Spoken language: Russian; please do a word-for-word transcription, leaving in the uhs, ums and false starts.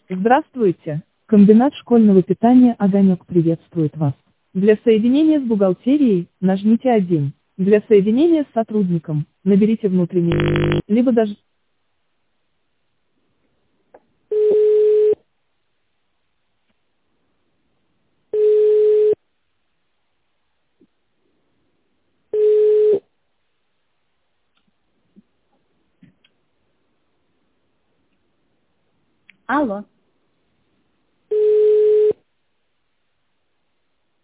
Здравствуйте. Комбинат школьного питания «Огонек» приветствует вас. Для соединения с бухгалтерией нажмите один. Для соединения с сотрудником наберите внутренний, либо даже... Алло.